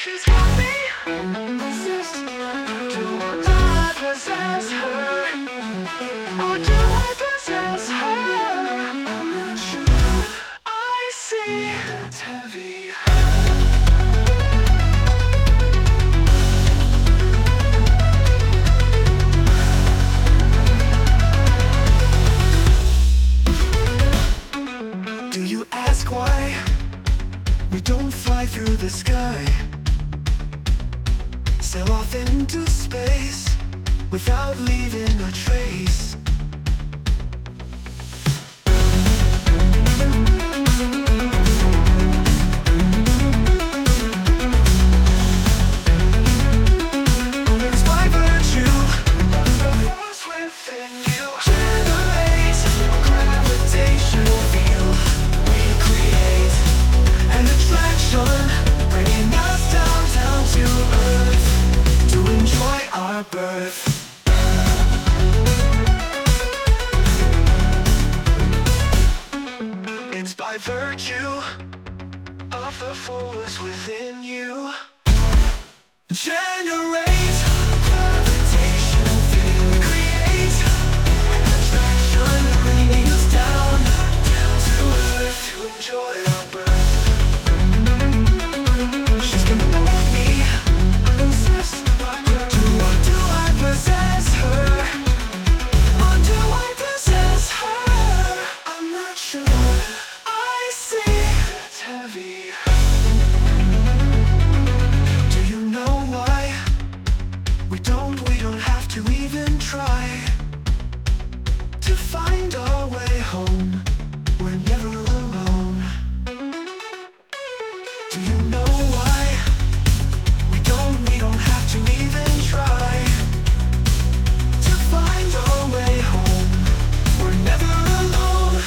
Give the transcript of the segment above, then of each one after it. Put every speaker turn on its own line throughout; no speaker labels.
She's got me possessed. Do I possess her? Or do I possess her? I'm not sure. I see it's heavy. Do you ask why we don't fly through the sky? Sail off into space without leaving a trace. It's by virtue of the force within you. Generate a gravitational field. We create an attraction, bringing us down to Earth to enjoy our birth. It's by virtue of the force within you. Generate gravitational field. Create an attraction, bringing us down to Earth to enjoy our birth. She's gonna make me possessed by her. Do I possess her? Or do I possess her? I'm not sure. I see it's heavy. Do you know why we don't have to even try to find our way home? We're never alone. Do you know why we don't have to even try to find our way home? We're never alone.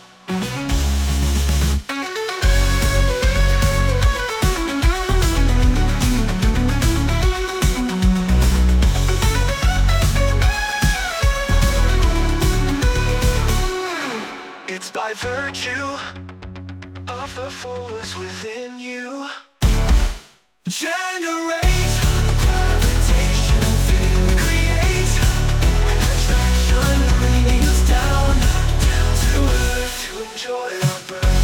It's by virtue of the force within you. Generate gravitational field. Create an attraction, bringing us down to Earth to enjoy our birth.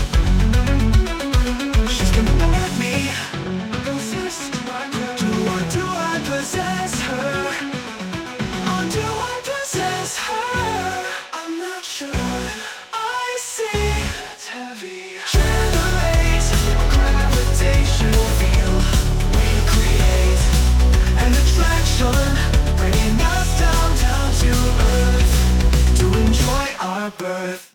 She's gonna let me possess my birth. Do I possess her? Or do I possess her? I'm not sure. I see it's heavy. Generate a gravitational field. We create an attraction, bringing us down to Earth to enjoy our birth.